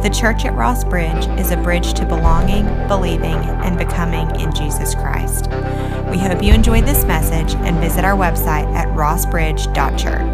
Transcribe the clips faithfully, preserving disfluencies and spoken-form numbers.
The church at Ross Bridge is a bridge to belonging, believing, and becoming in Jesus Christ. We hope you enjoyed this message and visit our website at ross bridge dot church.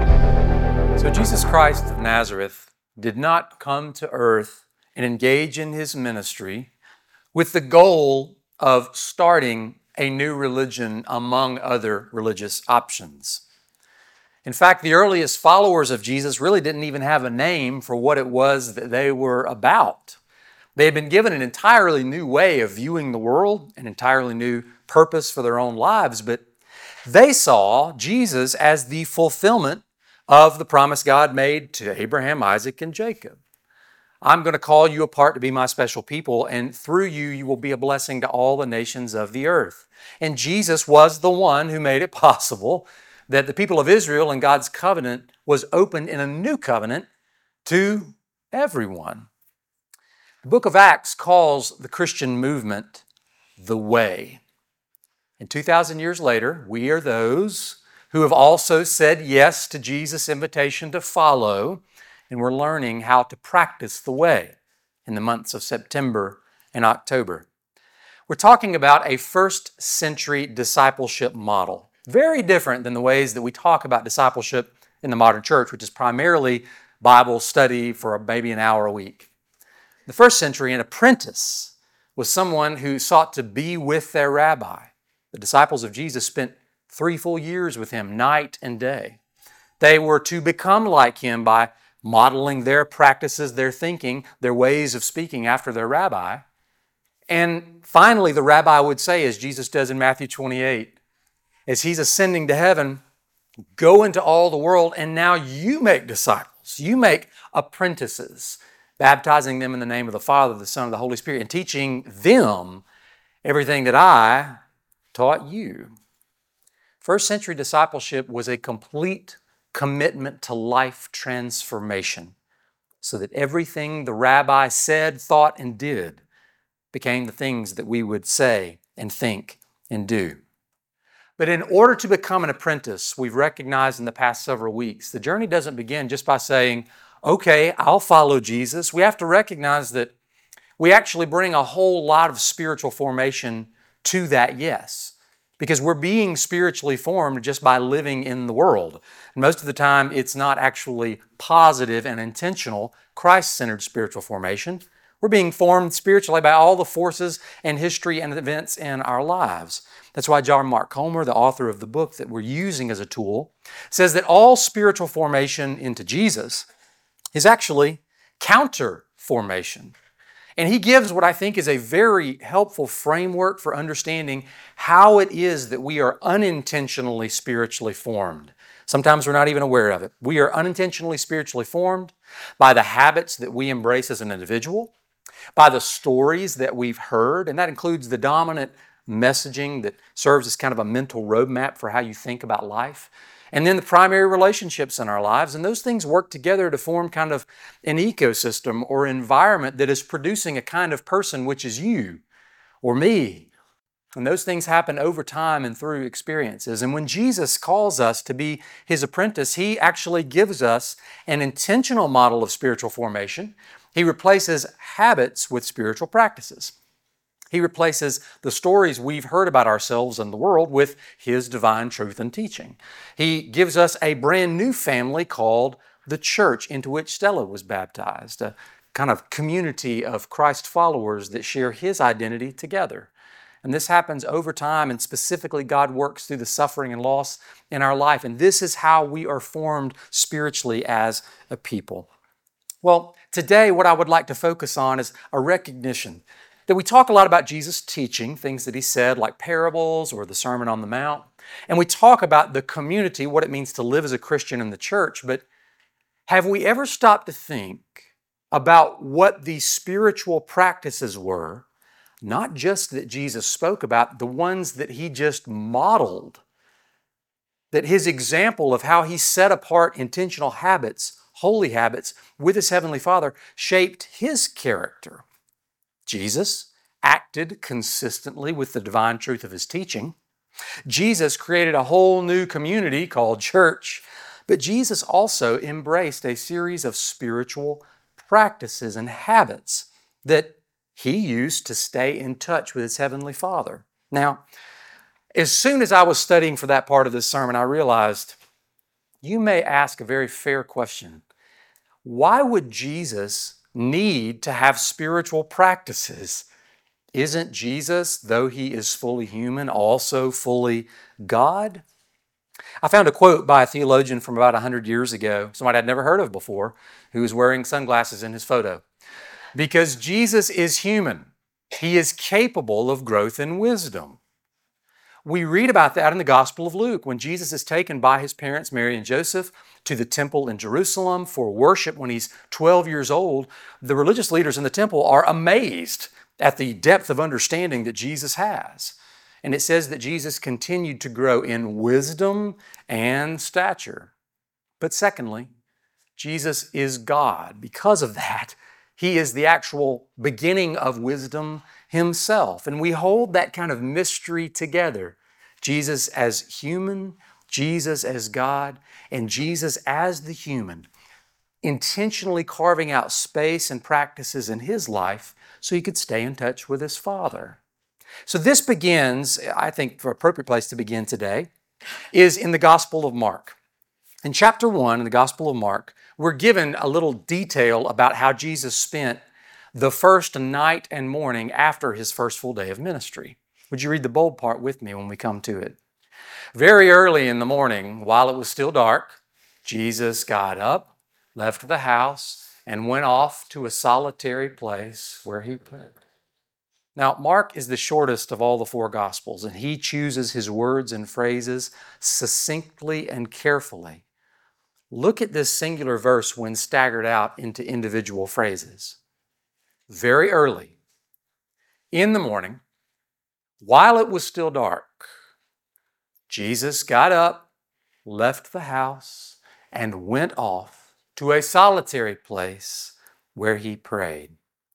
So Jesus Christ of Nazareth did not come to earth and engage in his ministry with the goal of starting a new religion among other religious options. In fact, the earliest followers of Jesus really didn't even have a name for what it was that they were about. They had been given an entirely new way of viewing the world, an entirely new purpose for their own lives, but they saw Jesus as the fulfillment of the promise God made to Abraham, Isaac, and Jacob. I'm going to call you apart to be my special people, and through you, you will be a blessing to all the nations of the earth. And Jesus was the one who made it possible that the people of Israel and God's covenant was opened in a new covenant to everyone. The book of Acts calls the Christian movement the way. And two thousand years later, we are those who have also said yes to Jesus' invitation to follow, and we're learning how to practice the way in the months of September and October. We're talking about a first century discipleship model. Very different than the ways that we talk about discipleship in the modern church, which is primarily Bible study for maybe an hour a week. In the first century, an apprentice was someone who sought to be with their rabbi. The disciples of Jesus spent three full years with him, night and day. They were to become like him by modeling their practices, their thinking, their ways of speaking after their rabbi. And finally, the rabbi would say, as Jesus does in Matthew twenty-eight, as he's ascending to heaven, go into all the world, and now you make disciples. You make apprentices, baptizing them in the name of the Father, the Son, and the Holy Spirit, and teaching them everything that I taught you. First century discipleship was a complete commitment to life transformation, so that everything the rabbi said, thought, and did became the things that we would say and think and do. But in order to become an apprentice, we've recognized in the past several weeks, the journey doesn't begin just by saying, okay, I'll follow Jesus. We have to recognize that we actually bring a whole lot of spiritual formation to that yes, because we're being spiritually formed just by living in the world. And most of the time, it's not actually positive and intentional, Christ-centered spiritual formation. We're being formed spiritually by all the forces and history and events in our lives. That's why John Mark Comer, the author of the book that we're using as a tool, says that all spiritual formation into Jesus is actually counter formation. And he gives what I think is a very helpful framework for understanding how it is that we are unintentionally spiritually formed. Sometimes we're not even aware of it. We are unintentionally spiritually formed by the habits that we embrace as an individual, by the stories that we've heard, and that includes the dominant messaging that serves as kind of a mental roadmap for how you think about life, and then the primary relationships in our lives. And those things work together to form kind of an ecosystem or environment that is producing a kind of person, which is you or me. And those things happen over time and through experiences. And when Jesus calls us to be his apprentice, he actually gives us an intentional model of spiritual formation. He replaces habits with spiritual practices. He replaces the stories we've heard about ourselves and the world with his divine truth and teaching. He gives us a brand new family called the church, into which Stella was baptized, a kind of community of Christ followers that share his identity together. And this happens over time, and specifically God works through the suffering and loss in our life. And this is how we are formed spiritually as a people. Well, today what I would like to focus on is a recognition that we talk a lot about Jesus' teaching, things that he said like parables or the Sermon on the Mount. And we talk about the community, what it means to live as a Christian in the church. But have we ever stopped to think about what these spiritual practices were, not just that Jesus spoke about, the ones that he just modeled, that his example of how he set apart intentional habits, holy habits, with his Heavenly Father shaped his character? Jesus acted consistently with the divine truth of his teaching. Jesus created a whole new community called church, but Jesus also embraced a series of spiritual practices, and habits that he used to stay in touch with his Heavenly Father. Now, as soon as I was studying for that part of this sermon, I realized you may ask a very fair question. Why would Jesus need to have spiritual practices? Isn't Jesus, though he is fully human, also fully God? I found a quote by a theologian from about one hundred years ago, somebody I'd never heard of before, who was wearing sunglasses in his photo. Because Jesus is human, he is capable of growth and wisdom. We read about that in the Gospel of Luke when Jesus is taken by his parents, Mary and Joseph, to the temple in Jerusalem for worship when he's twelve years old. The religious leaders in the temple are amazed at the depth of understanding that Jesus has. And it says that Jesus continued to grow in wisdom and stature. But secondly, Jesus is God. Because of that, he is the actual beginning of wisdom himself. And we hold that kind of mystery together. Jesus as human, Jesus as God, and Jesus as the human, intentionally carving out space and practices in his life so he could stay in touch with his Father. So this begins, I think, for an appropriate place to begin today, is in the Gospel of Mark. In chapter one, in the Gospel of Mark, we're given a little detail about how Jesus spent the first night and morning after his first full day of ministry. Would you read the bold part with me when we come to it? Very early in the morning, while it was still dark, Jesus got up, left the house, and went off to a solitary place where he prayed. Now, Mark is the shortest of all the four Gospels, and he chooses his words and phrases succinctly and carefully. Look at this singular verse when staggered out into individual phrases. Very early, in the morning, while it was still dark, Jesus got up, left the house, and went off to a solitary place where he prayed.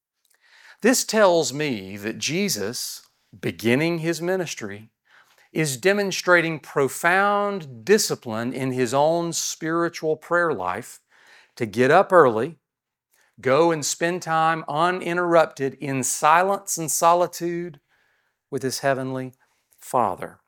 This tells me that Jesus, beginning his ministry, is demonstrating profound discipline in his own spiritual prayer life to get up early, go and spend time uninterrupted in silence and solitude with his heavenly Father.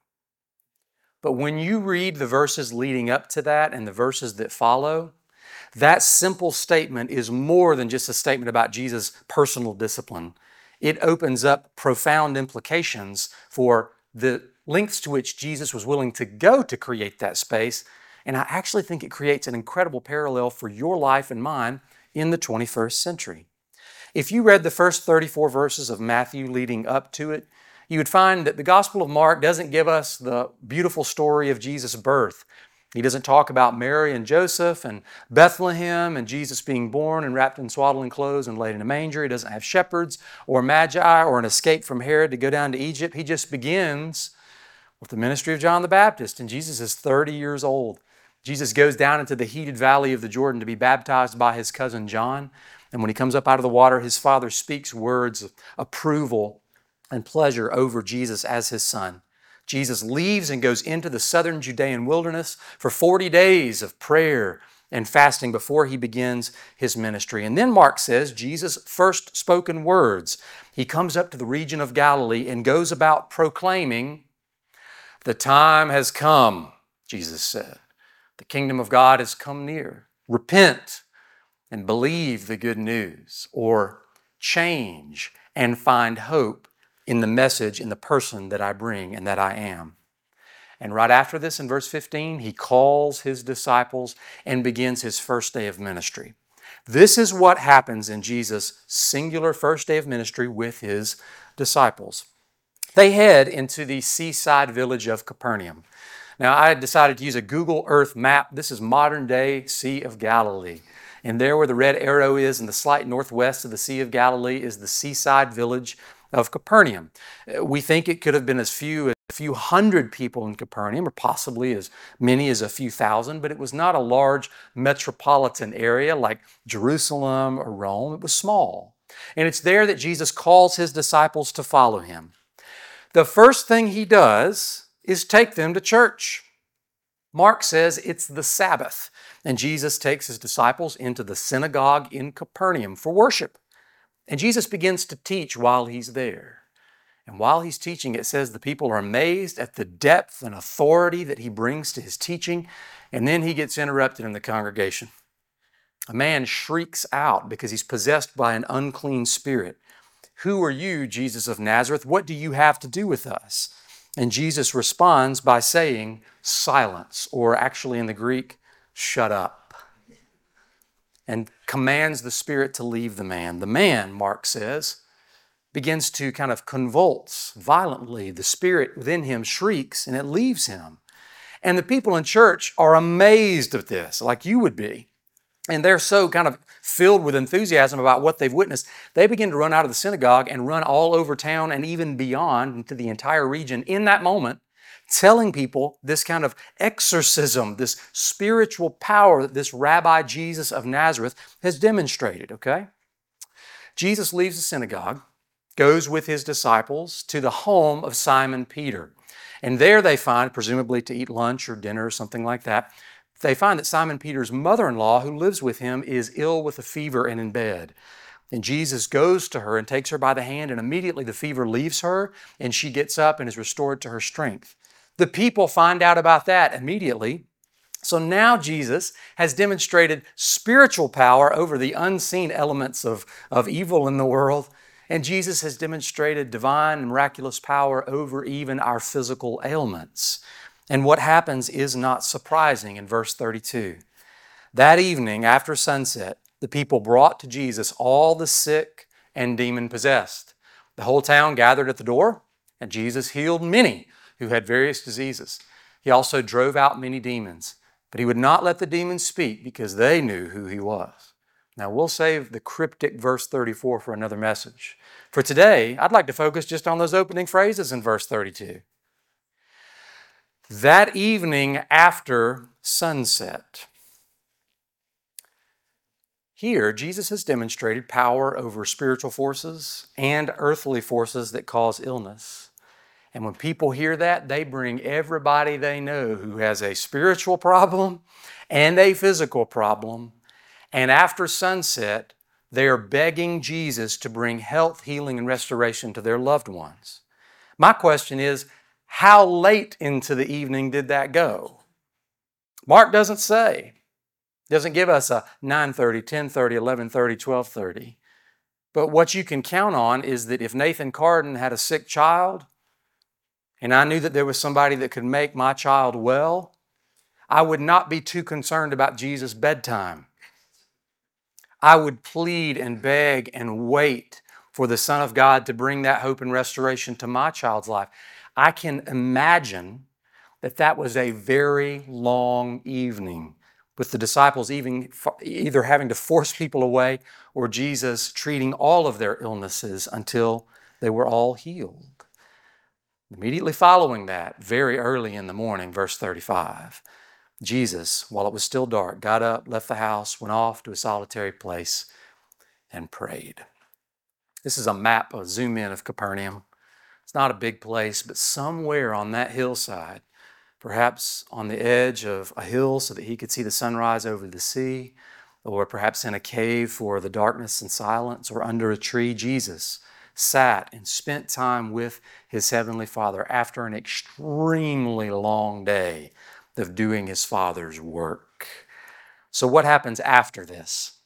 But when you read the verses leading up to that and the verses that follow, that simple statement is more than just a statement about Jesus' personal discipline. It opens up profound implications for the lengths to which Jesus was willing to go to create that space. And I actually think it creates an incredible parallel for your life and mine in the twenty-first century. If you read the first thirty-four verses of Matthew leading up to it, you would find that the Gospel of Mark doesn't give us the beautiful story of Jesus' birth. He doesn't talk about Mary and Joseph and Bethlehem and Jesus being born and wrapped in swaddling clothes and laid in a manger. He doesn't have shepherds or magi or an escape from Herod to go down to Egypt. He just begins with the ministry of John the Baptist, and Jesus is thirty years old. Jesus goes down into the heated valley of the Jordan to be baptized by his cousin John. And when he comes up out of the water, his father speaks words of approval and pleasure over Jesus as his son. Jesus leaves and goes into the southern Judean wilderness for forty days of prayer and fasting before he begins his ministry. And then Mark says Jesus' first spoken words. He comes up to the region of Galilee and goes about proclaiming, "The time has come," Jesus said. "The kingdom of God has come near. Repent and believe the good news," or change and find hope in the message, in the person that I bring and that I am. And right after this, in verse fifteen, he calls his disciples and begins his first day of ministry. This is what happens in Jesus' singular first day of ministry with his disciples. They head into the seaside village of Capernaum. Now, I decided to use a Google Earth map. This is modern-day Sea of Galilee. And there where the red arrow is in the slight northwest of the Sea of Galilee is the seaside village of Capernaum. We think it could have been as few as a few hundred people in Capernaum, or possibly as many as a few thousand, but it was not a large metropolitan area like Jerusalem or Rome. It was small. And it's there that Jesus calls his disciples to follow him. The first thing he does is take them to church. Mark says it's the Sabbath, and Jesus takes his disciples into the synagogue in Capernaum for worship. And Jesus begins to teach while he's there. And while he's teaching, it says the people are amazed at the depth and authority that he brings to his teaching, and then he gets interrupted in the congregation. A man shrieks out because he's possessed by an unclean spirit. "Who are you, Jesus of Nazareth? What do you have to do with us?" And Jesus responds by saying, "Silence," or actually in the Greek, "shut up," and commands the spirit to leave the man. The man, Mark says, begins to kind of convulse violently. The spirit within him shrieks and it leaves him. And the people in church are amazed at this, like you would be. And they're so kind of filled with enthusiasm about what they've witnessed, they begin to run out of the synagogue and run all over town and even beyond into the entire region in that moment, telling people this kind of exorcism, this spiritual power that this Rabbi Jesus of Nazareth has demonstrated, okay? Jesus leaves the synagogue, goes with his disciples to the home of Simon Peter. And there they find, presumably to eat lunch or dinner or something like that, they find that Simon Peter's mother-in-law, who lives with him, is ill with a fever and in bed. And Jesus goes to her and takes her by the hand, and immediately the fever leaves her, and she gets up and is restored to her strength. The people find out about that immediately. So now Jesus has demonstrated spiritual power over the unseen elements of, of evil in the world, and Jesus has demonstrated divine and miraculous power over even our physical ailments. And what happens is not surprising in verse thirty-two. That evening, after sunset, the people brought to Jesus all the sick and demon-possessed. The whole town gathered at the door, and Jesus healed many who had various diseases. He also drove out many demons, but he would not let the demons speak because they knew who he was. Now, we'll save the cryptic verse thirty-four for another message. For today, I'd like to focus just on those opening phrases in verse thirty-two. That evening after sunset. Here, Jesus has demonstrated power over spiritual forces and earthly forces that cause illness. And when people hear that, they bring everybody they know who has a spiritual problem and a physical problem. And after sunset, they are begging Jesus to bring health, healing, and restoration to their loved ones. My question is, how late into the evening did that go? Mark doesn't say. Doesn't give us a nine thirty, ten thirty, eleven thirty, twelve thirty. But what you can count on is that if Nathan Carden had a sick child, and I knew that there was somebody that could make my child well, I would not be too concerned about Jesus' bedtime. I would plead and beg and wait for the Son of God to bring that hope and restoration to my child's life. I can imagine that that was a very long evening with the disciples even, either having to force people away or Jesus treating all of their illnesses until they were all healed. Immediately following that, very early in the morning, verse thirty-five, Jesus, while it was still dark, got up, left the house, went off to a solitary place, and prayed. This is a map, a zoom in of Capernaum. It's not a big place, but somewhere on that hillside, perhaps on the edge of a hill so that he could see the sunrise over the sea, or perhaps in a cave for the darkness and silence, or under a tree, Jesus sat and spent time with his heavenly Father after an extremely long day of doing his Father's work. So what happens after this?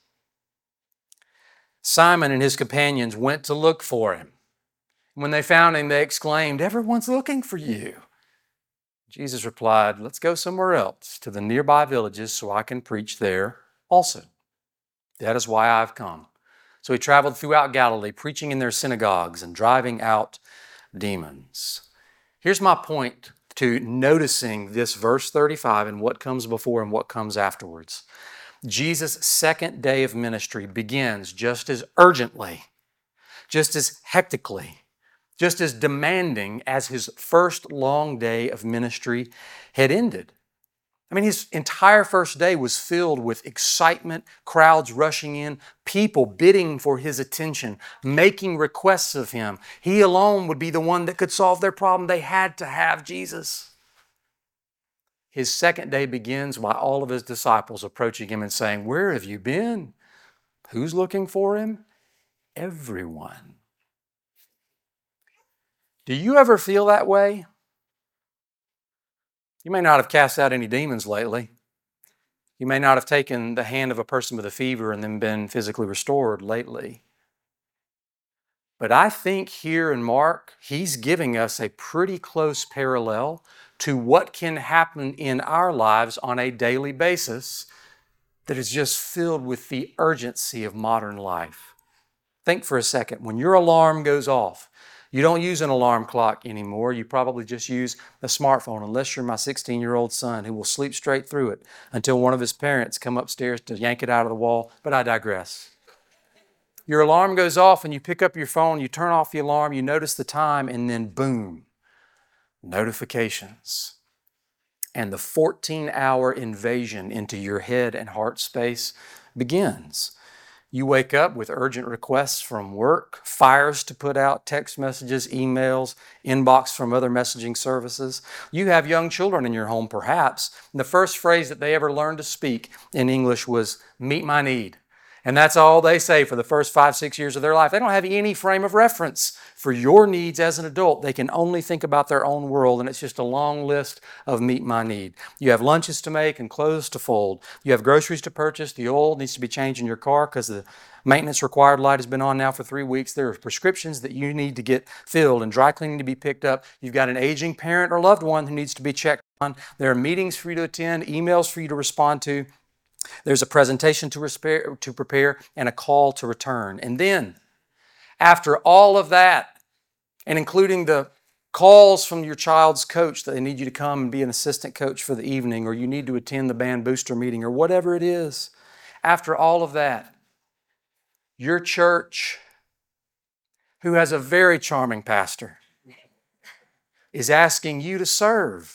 Simon and his companions went to look for him. When they found him, they exclaimed, "Everyone's looking for you." Jesus replied, "Let's go somewhere else, to the nearby villages, so I can preach there also. That is why I've come." So he traveled throughout Galilee, preaching in their synagogues and driving out demons. Here's my point to noticing this verse thirty-five and what comes before and what comes afterwards. Jesus' second day of ministry begins just as urgently, just as hectically, just as demanding as his first long day of ministry had ended. I mean, his entire first day was filled with excitement, crowds rushing in, people bidding for his attention, making requests of him. He alone would be the one that could solve their problem. They had to have Jesus. His second day begins by all of his disciples approaching him and saying, "Where have you been? Who's looking for him?" Everyone. Do you ever feel that way? You may not have cast out any demons lately. You may not have taken the hand of a person with a fever and then been physically restored lately. But I think here in Mark, he's giving us a pretty close parallel to what can happen in our lives on a daily basis that is just filled with the urgency of modern life. Think for a second. When your alarm goes off, you don't use an alarm clock anymore. You probably just use a smartphone, unless you're my sixteen-year-old son who will sleep straight through it until one of his parents come upstairs to yank it out of the wall. But I digress. Your alarm goes off and you pick up your phone, you turn off the alarm, you notice the time, and then boom, notifications. And the fourteen-hour invasion into your head and heart space begins. You wake up with urgent requests from work, fires to put out, text messages, emails, inbox from other messaging services. You have young children in your home, perhaps. And the first phrase that they ever learned to speak in English was, "Meet my need." And that's all they say for the first five, six years of their life. They don't have any frame of reference for your needs as an adult. They can only think about their own world, and it's just a long list of meet my need. You have lunches to make and clothes to fold. You have groceries to purchase. The oil needs to be changed in your car because the maintenance required light has been on now for three weeks. There are prescriptions that you need to get filled and dry cleaning to be picked up. You've got an aging parent or loved one who needs to be checked on. There are meetings for you to attend, emails for you to respond to. There's a presentation to, resp- to prepare and a call to return. And then, after all of that, and including the calls from your child's coach that they need you to come and be an assistant coach for the evening, or you need to attend the band booster meeting, or whatever it is, after all of that, your church, who has a very charming pastor, is asking you to serve.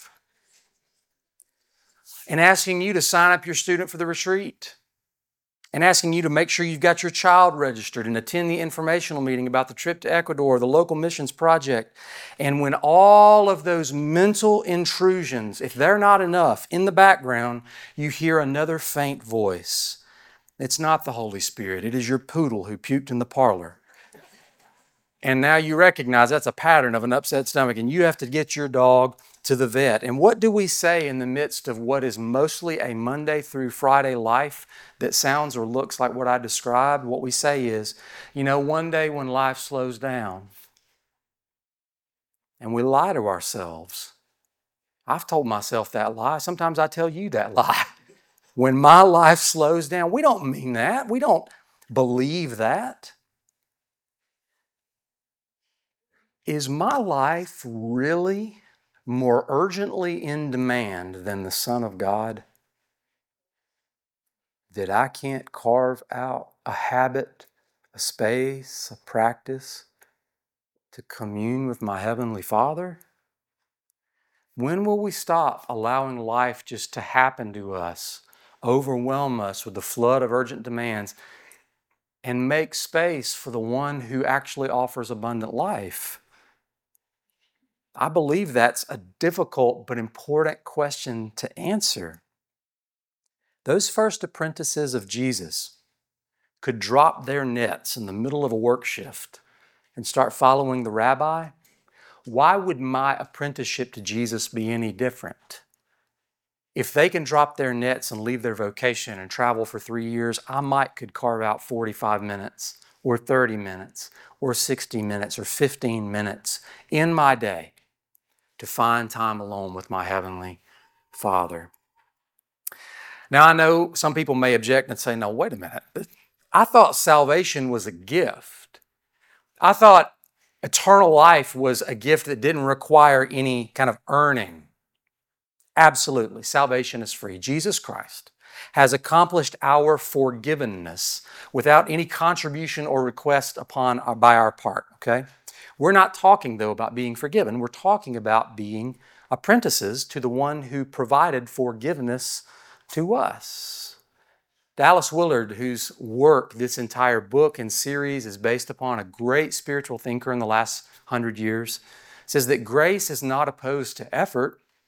And asking you to sign up your student for the retreat. And asking you to make sure you've got your child registered and attend the informational meeting about the trip to Ecuador, the local missions project. And when all of those mental intrusions, if they're not enough, in the background, you hear another faint voice. It's not the Holy Spirit. It is your poodle who puked in the parlor. And now you recognize that's a pattern of an upset stomach, and you have to get your dog to the vet. And what do we say in the midst of what is mostly a Monday through Friday life that sounds or looks like what I described? What we say is, you know, one day when life slows down, and we lie to ourselves. I've told myself that lie. Sometimes I tell you that lie. When my life slows down, we don't mean that. We don't believe that. Is my life really more urgently in demand than the Son of God, that I can't carve out a habit, a space, a practice to commune with my Heavenly Father? When will we stop allowing life just to happen to us, overwhelm us with the flood of urgent demands, and make space for the one who actually offers abundant life? I believe that's a difficult but important question to answer. Those first apprentices of Jesus could drop their nets in the middle of a work shift and start following the rabbi. Why would my apprenticeship to Jesus be any different? If they can drop their nets and leave their vocation and travel for three years, I might could carve out forty-five minutes or thirty minutes or sixty minutes or fifteen minutes in my day to find time alone with my Heavenly Father. Now, I know some people may object and say, no, wait a minute. I thought salvation was a gift. I thought eternal life was a gift that didn't require any kind of earning. Absolutely. Salvation is free. Jesus Christ has accomplished our forgiveness without any contribution or request upon our, by our part, okay? We're not talking, though, about being forgiven. We're talking about being apprentices to the one who provided forgiveness to us. Dallas Willard, whose work this entire book and series is based upon, a great spiritual thinker in the last hundred years, says that grace is not opposed to effort.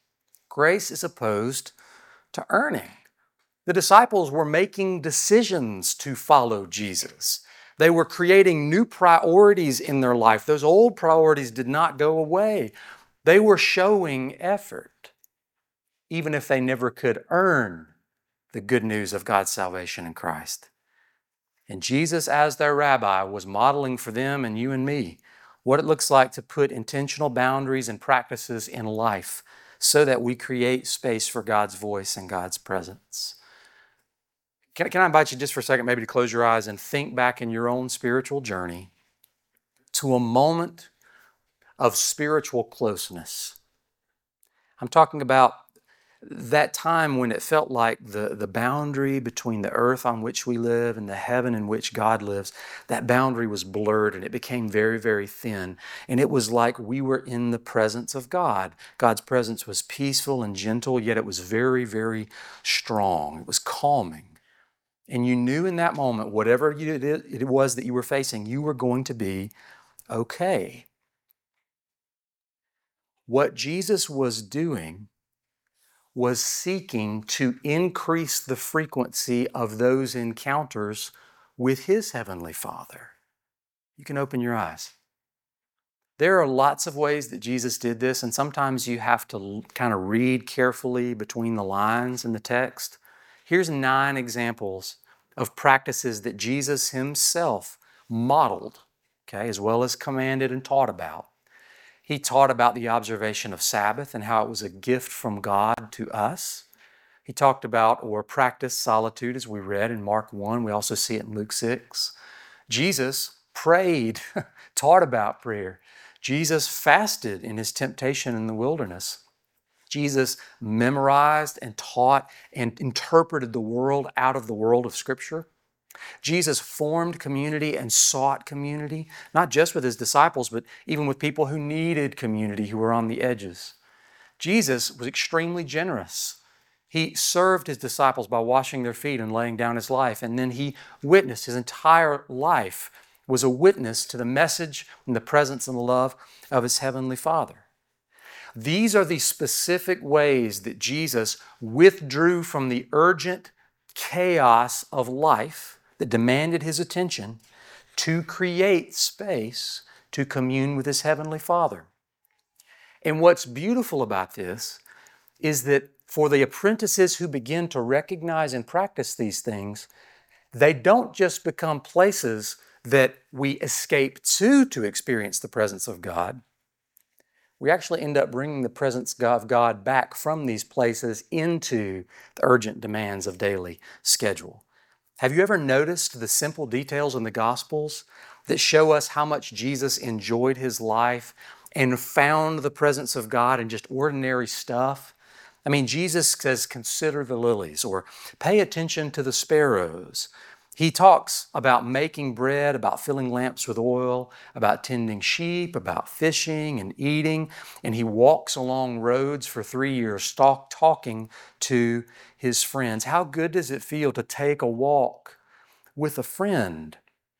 Grace is opposed to earning. The disciples were making decisions to follow Jesus. They were creating new priorities in their life. Those old priorities did not go away. They were showing effort, even if they never could earn the good news of God's salvation in Christ. And Jesus, as their rabbi, was modeling for them and you and me what it looks like to put intentional boundaries and practices in life so that we create space for God's voice and God's presence. Can, can I invite you just for a second maybe to close your eyes and think back in your own spiritual journey to a moment of spiritual closeness? I'm talking about that time when it felt like the, the boundary between the earth on which we live and the heaven in which God lives, that boundary was blurred and it became very, very thin. And it was like we were in the presence of God. God's presence was peaceful and gentle, yet it was very, very strong. It was calming. And you knew in that moment, whatever it was that you were facing, you were going to be okay. What Jesus was doing was seeking to increase the frequency of those encounters with His Heavenly Father. You can open your eyes. There are lots of ways that Jesus did this, and sometimes you have to kind of read carefully between the lines in the text. Here's nine examples of practices that Jesus Himself modeled, okay, as well as commanded and taught about. He taught about the observation of Sabbath and how it was a gift from God to us. He talked about or practiced solitude, as we read in Mark one. We also see it in Luke six. Jesus prayed, taught about prayer. Jesus fasted in His temptation in the wilderness. Jesus memorized and taught and interpreted the world out of the world of Scripture. Jesus formed community and sought community, not just with His disciples, but even with people who needed community, who were on the edges. Jesus was extremely generous. He served His disciples by washing their feet and laying down His life, and then He witnessed. His entire life was a witness to the message and the presence and the love of His Heavenly Father. These are the specific ways that Jesus withdrew from the urgent chaos of life that demanded His attention to create space to commune with His Heavenly Father. And what's beautiful about this is that for the apprentices who begin to recognize and practice these things, they don't just become places that we escape to to experience the presence of God. We actually end up bringing the presence of God back from these places into the urgent demands of daily schedule. Have you ever noticed the simple details in the Gospels that show us how much Jesus enjoyed His life and found the presence of God in just ordinary stuff? I mean, Jesus says, consider the lilies, or pay attention to the sparrows. He talks about making bread, about filling lamps with oil, about tending sheep, about fishing and eating. And He walks along roads for three years talk, talking to His friends. How good does it feel to take a walk with a friend?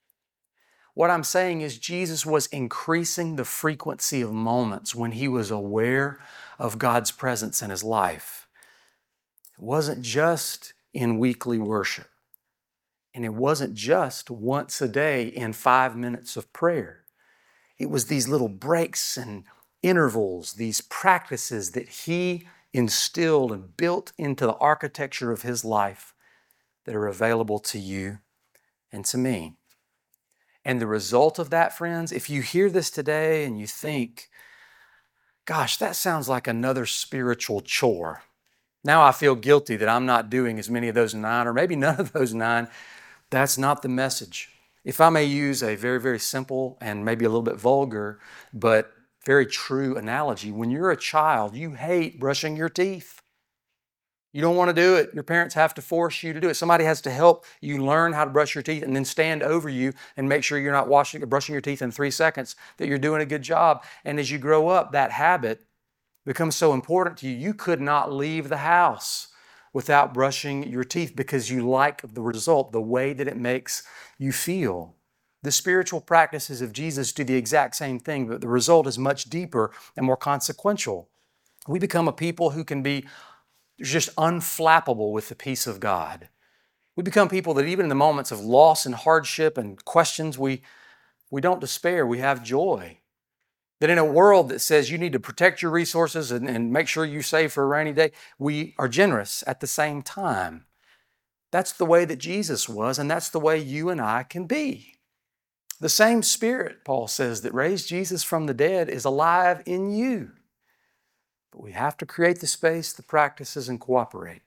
What I'm saying is Jesus was increasing the frequency of moments when He was aware of God's presence in His life. It wasn't just in weekly worship. And it wasn't just once a day in five minutes of prayer. It was these little breaks and intervals, these practices that He instilled and built into the architecture of His life that are available to you and to me. And the result of that, friends, if you hear this today and you think, gosh, that sounds like another spiritual chore. Now I feel guilty that I'm not doing as many of those nine, or maybe none of those nine. That's not the message. If I may use a very, very simple and maybe a little bit vulgar, but very true analogy, when you're a child, you hate brushing your teeth. You don't want to do it. Your parents have to force you to do it. Somebody has to help you learn how to brush your teeth and then stand over you and make sure you're not washing or brushing your teeth in three seconds, that you're doing a good job. And as you grow up, that habit becomes so important to you, you could not leave the house without brushing your teeth because you like the result, the way that it makes you feel. The spiritual practices of Jesus do the exact same thing, but the result is much deeper and more consequential. We become a people who can be just unflappable with the peace of God. We become people that even in the moments of loss and hardship and questions, we, we don't despair, we have joy. That in a world that says you need to protect your resources and, and make sure you save for a rainy day, we are generous at the same time. That's the way that Jesus was, and that's the way you and I can be. The same Spirit, Paul says, that raised Jesus from the dead is alive in you. But we have to create the space, the practices, and cooperate.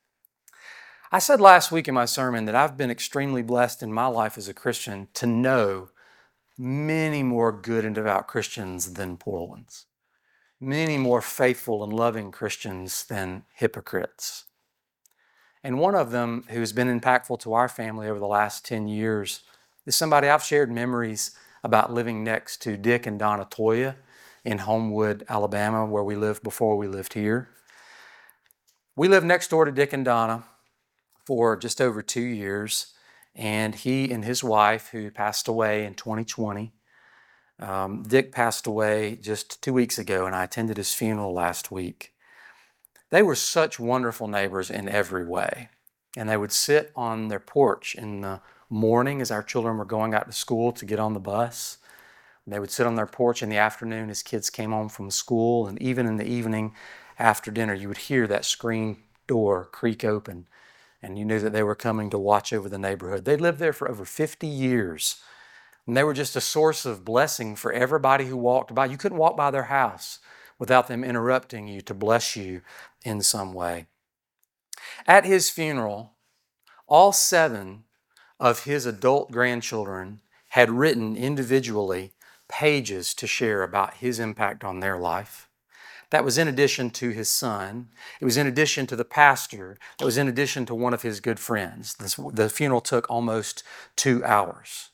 I said last week in my sermon that I've been extremely blessed in my life as a Christian to know many more good and devout Christians than poor ones. Many more faithful and loving Christians than hypocrites. And one of them who's been impactful to our family over the last ten years is somebody I've shared memories about living next to, Dick and Donna Toya in Homewood, Alabama, where we lived before we lived here. We lived next door to Dick and Donna for just over two years. And he and his wife, who passed away in twenty twenty, um, Dick passed away just two weeks ago, and I attended his funeral last week. They were such wonderful neighbors in every way. And they would sit on their porch in the morning as our children were going out to school to get on the bus. They would sit on their porch in the afternoon as kids came home from school, and even in the evening after dinner, you would hear that screen door creak open. And you knew that they were coming to watch over the neighborhood. They lived there for over fifty years. And they were just a source of blessing for everybody who walked by. You couldn't walk by their house without them interrupting you to bless you in some way. At his funeral, all seven of his adult grandchildren had written individually pages to share about his impact on their life. That was in addition to his son. It was in addition to the pastor. It was in addition to one of his good friends. This, the funeral took almost two hours.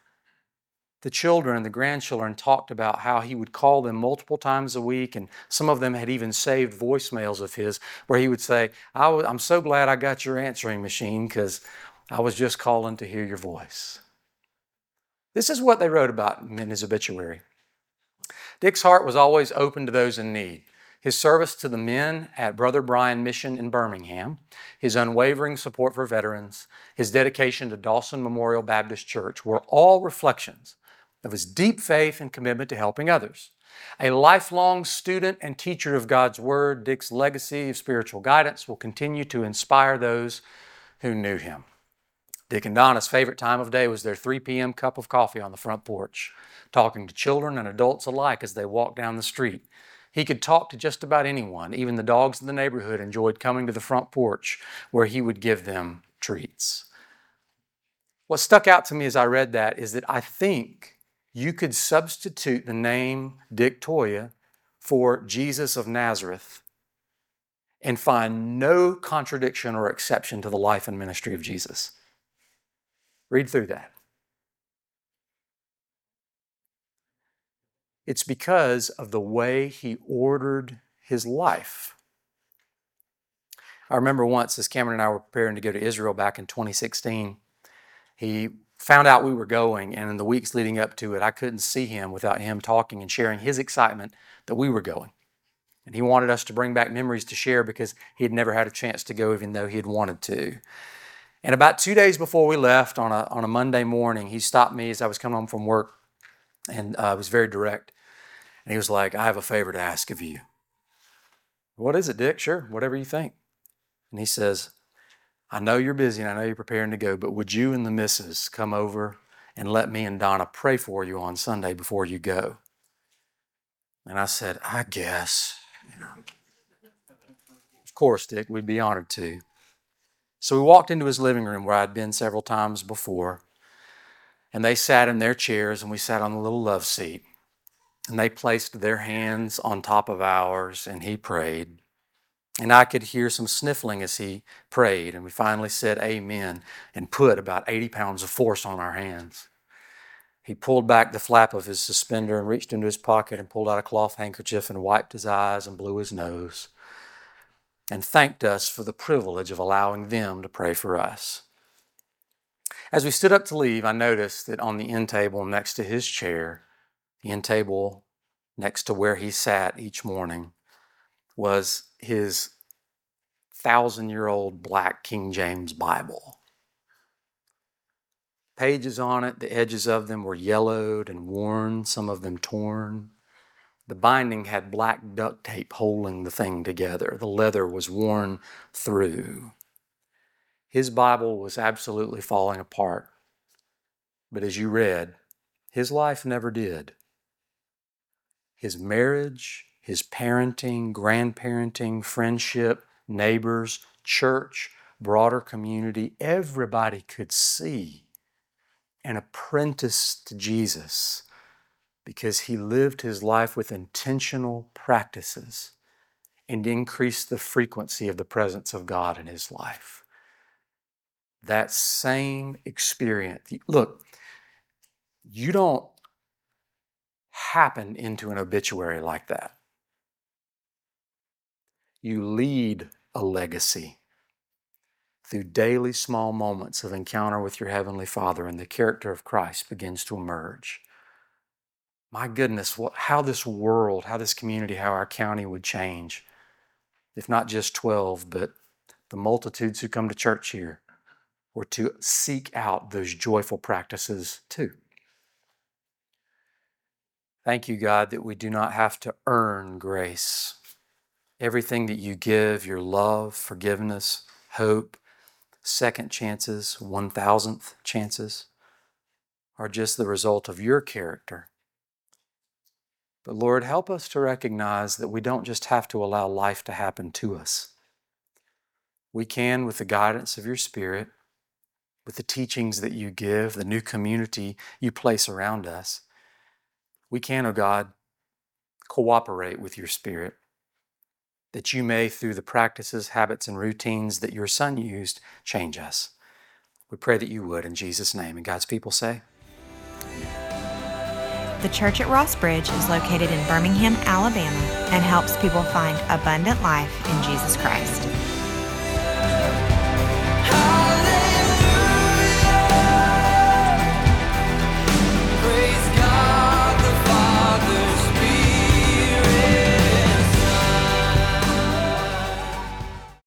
The children, the grandchildren, talked about how he would call them multiple times a week, and some of them had even saved voicemails of his where he would say, I w- I'm so glad I got your answering machine because I was just calling to hear your voice. This is what they wrote about in his obituary. Dick's heart was always open to those in need. His service to the men at Brother Brian Mission in Birmingham, his unwavering support for veterans, his dedication to Dawson Memorial Baptist Church were all reflections of his deep faith and commitment to helping others. A lifelong student and teacher of God's Word, Dick's legacy of spiritual guidance will continue to inspire those who knew him. Dick and Donna's favorite time of day was their three p.m. cup of coffee on the front porch, talking to children and adults alike as they walked down the street. He could talk to just about anyone. Even the dogs in the neighborhood enjoyed coming to the front porch where he would give them treats. What stuck out to me as I read that is that I think you could substitute the name Dick Toya for Jesus of Nazareth and find no contradiction or exception to the life and ministry of Jesus. Read through that. It's because of the way he ordered his life. I remember once as Cameron and I were preparing to go to Israel back in twenty sixteen, he found out we were going, and in the weeks leading up to it, I couldn't see him without him talking and sharing his excitement that we were going. And he wanted us to bring back memories to share because he had never had a chance to go even though he had wanted to. And about two days before we left on a, on a Monday morning, he stopped me as I was coming home from work, and uh, was very direct. And he was like, I have a favor to ask of you. What is it, Dick? Sure, whatever you think. And he says, I know you're busy and I know you're preparing to go, but would you and the missus come over and let me and Donna pray for you on Sunday before you go? And I said, I guess. Of course, Dick, we'd be honored to. So we walked into his living room where I'd been several times before, and they sat in their chairs and we sat on the little love seat. And they placed their hands on top of ours, and he prayed. And I could hear some sniffling as he prayed, and we finally said amen and put about eighty pounds of force on our hands. He pulled back the flap of his suspender and reached into his pocket and pulled out a cloth handkerchief and wiped his eyes and blew his nose and thanked us for the privilege of allowing them to pray for us. As we stood up to leave, I noticed that on the end table next to his chair, the end table next to where he sat each morning, was his thousand-year-old black King James Bible. Pages on it, the edges of them were yellowed and worn, some of them torn. The binding had black duct tape holding the thing together. The leather was worn through. His Bible was absolutely falling apart. But as you read, his life never did. His marriage, his parenting, grandparenting, friendship, neighbors, church, broader community, everybody could see an apprentice to Jesus because he lived his life with intentional practices and increased the frequency of the presence of God in his life. That same experience. Look, you don't happen into an obituary like that. You lead a legacy through daily small moments of encounter with your Heavenly Father, and the character of Christ begins to emerge. My goodness, what, how this world, how this community, how our county would change if not just twelve, but the multitudes who come to church here were to seek out those joyful practices too. Thank you, God, that we do not have to earn grace. Everything that you give, your love, forgiveness, hope, second chances, one thousandth chances, are just the result of your character. But Lord, help us to recognize that we don't just have to allow life to happen to us. We can, with the guidance of your Spirit, with the teachings that you give, the new community you place around us, we can, oh God, cooperate with your Spirit, that you may, through the practices, habits, and routines that your Son used, change us. We pray that you would, in Jesus' name. And God's people say, The church at Ross Bridge is located in Birmingham, Alabama, and helps people find abundant life in Jesus Christ.